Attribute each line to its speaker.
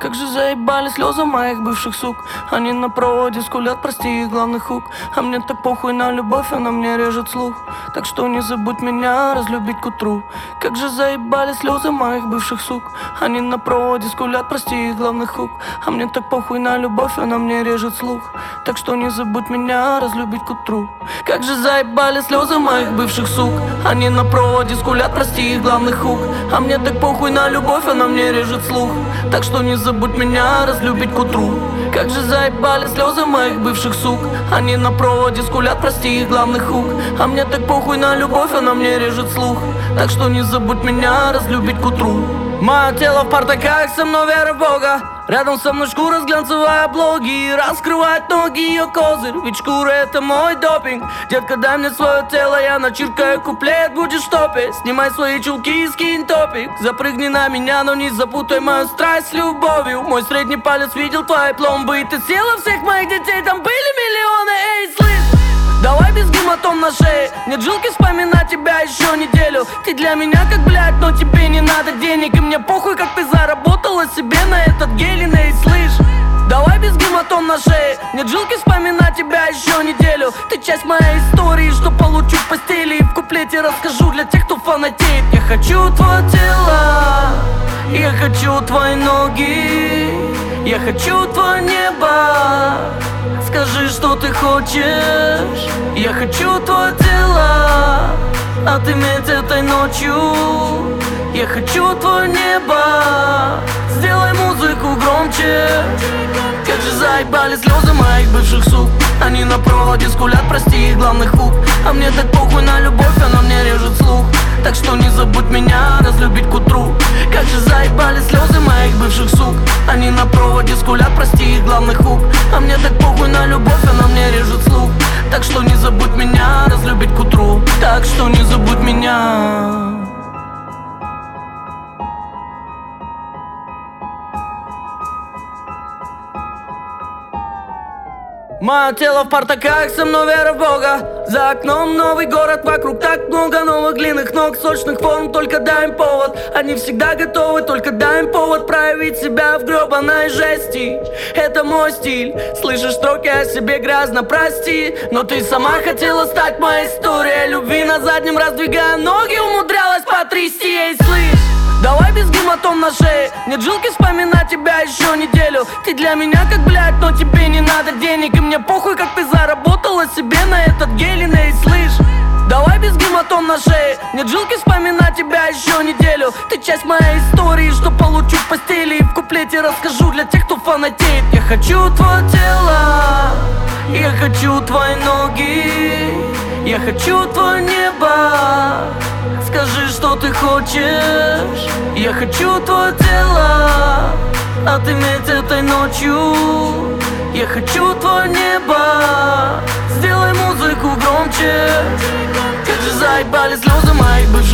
Speaker 1: Как же заебали слезы моих бывших сук. Они на проводе скулят, прости их главный хук. А мне так похуй на любовь, она мне режет слух. Так что не забудь меня разлюбить к утру. Как же заебали слезы моих бывших сук. Они на проводе скулят, прости их главный хук. А мне так похуй на любовь, она мне режет слух. Так что не забудь меня разлюбить к утру. Как же заебали слезы моих бывших сук. Они на проводе скулят, прости их главный хук. А мне так похуй на любовь, она мне режет слух. Так что не забудь меня разлюбить к утру. Как же заебали слезы моих бывших сук. Они на проводе скулят, прости их главный хук. А мне так похуй на любовь, она мне режет слух. Так что не забудь меня разлюбить к утру. Мое тело в портаках, со мной вера в Бога. Рядом со мной шкура, глянцевая блоги. Раскрывает ноги ее козырь, ведь шкура это мой допинг. Детка, дай мне свое тело, я начиркаю куплет, будешь в топе. Снимай свои чулки и скинь топик. Запрыгни на меня, но не запутай мою страсть с любовью. Мой средний палец видел твои пломбы, и ты съела всех моих детей, там были миллионы, эй, слышь. Давай без гематом на шее. Нет жилки вспоминать тебя еще неделю. Ты для меня как блядь, но тебе не надо денег. И мне похуй, как ты заработала себе на этот гелин, эй, слышь. Давай без гематом на шее. Нет жилки вспоминать тебя еще неделю. Ты часть моей истории, что получу в постели. И в куплете расскажу для тех, кто фанатеет. Я хочу твое тело, я хочу твои ноги, я хочу твое небо. Скажи, что ты хочешь. Я хочу твое тело отыметь этой ночью. Я хочу твое небо. Сделай музыку громче. Как же заебали слезы моих бывших сук. Они на проводе скулят, прости их главный хук. А мне так похуй на любовь, она мне режет слух. Так что не забудь меня разлюбить к утру. Как же заебали слезы моих бывших сук. Они на проводе скулят, прости их главный хук. А мне так похуй на любовь, она мне режет слух. Так что не забудь меня разлюбить к утру. Так что не забудь меня. Мое тело в портаках, со мной вера в Бога. За окном новый город, вокруг так много новых длинных ног, сочных форм, только дай им повод. Они всегда готовы, только дай им повод проявить себя в гребаной жести. Это мой стиль, слышишь строки о себе грязно, прости. Но ты сама хотела стать моей историей любви. На заднем раздвигая ноги, умудрялась потрясти, ей, слышь. Давай без гематом на шее. Нет жилки вспоминать тебя еще неделю. Ты для меня как блядь, но тебе не надо денег. И мне похуй, как ты заработала себе на этот гелин, эй, слышь. Давай без гематом на шее. Нет жилки вспоминать тебя еще неделю. Ты часть моей истории, что получу в постели. И в куплете расскажу для тех, кто фанатеет. Я хочу твое тело, я хочу твои ноги, я хочу твое небо. Скажи, что ты хочешь. Я хочу твое тело отыметь этой ночью. Я хочу твое небо. Сделай музыку громче. Как же заебали слезы моих бывших